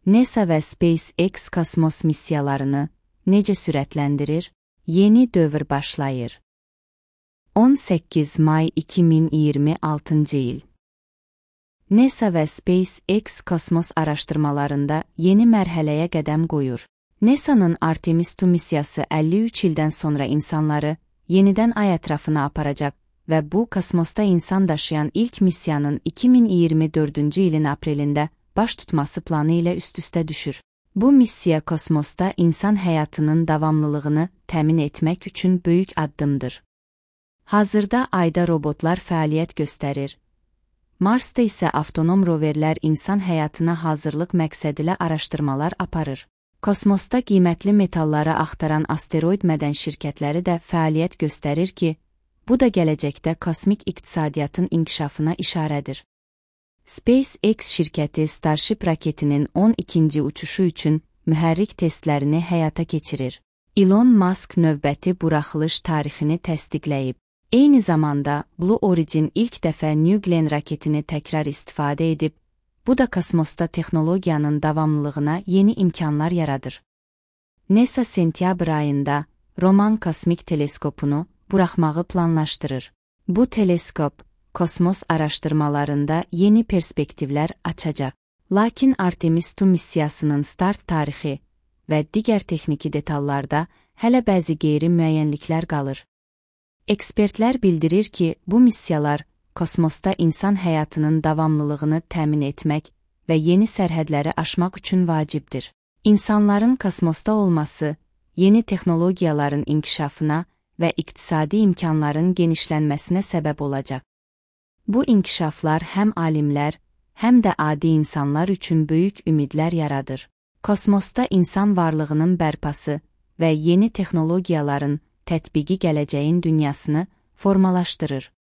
NASA və SpaceX kosmos missiyalarını necə sürətləndirir? Yeni dövr başlayır. 18 may 2026 il. NASA və SpaceX kosmos araşdırmalarında yeni mərhələyə qədəm qoyur. NASA'nın Artemis II missiyası 53 ildən sonra insanları yenidən ay ətrafına aparacaq və bu, kosmosda insan daşıyan ilk missiyanın 2024-cü ilin aprelində baş tutması planı ilə üst-üstə düşür. Bu missiya kosmosda insan həyatının davamlılığını təmin etmək üçün böyük addımdır. Hazırda ayda robotlar fəaliyyət göstərir. Marsda isə avtonom roverlər insan həyatına hazırlıq məqsədilə araşdırmalar aparır. Kosmosda qiymətli metalları axtaran asteroid mədən şirkətləri də fəaliyyət göstərir ki, bu da gələcəkdə kosmik iqtisadiyyatın inkişafına işarədir. SpaceX şirkəti Starship raketinin 12-ci uçuşu üçün mühərrik testlərini həyata keçirir. Elon Musk növbəti buraxılış tarixini təsdiqləyib. Eyni zamanda Blue Origin ilk dəfə New Glenn raketini təkrar istifadə edib, bu da kosmosda texnologiyanın davamlılığına yeni imkanlar yaradır. NASA sentyabr ayında Roman kosmik teleskopunu buraxmağı planlaşdırır. Bu teleskop, kosmos araşdırmalarında yeni perspektivlər açacaq. Lakin Artemis II missiyasının start tarixi və digər texniki detallarda hələ bəzi qeyri-müəyyənliklər qalır. Ekspertlər bildirir ki, bu missiyalar kosmosda insan həyatının davamlılığını təmin etmək və yeni sərhədləri aşmaq üçün vacibdir. İnsanların kosmosda olması, yeni texnologiyaların inkişafına və iqtisadi imkanların genişlənməsinə səbəb olacaq. Bu inkişaflar həm alimlər, həm də adi insanlar üçün böyük ümidlər yaradır. Kosmosda insan varlığının bərpası və yeni texnologiyaların tətbiqi gələcəyin dünyasını formalaşdırır.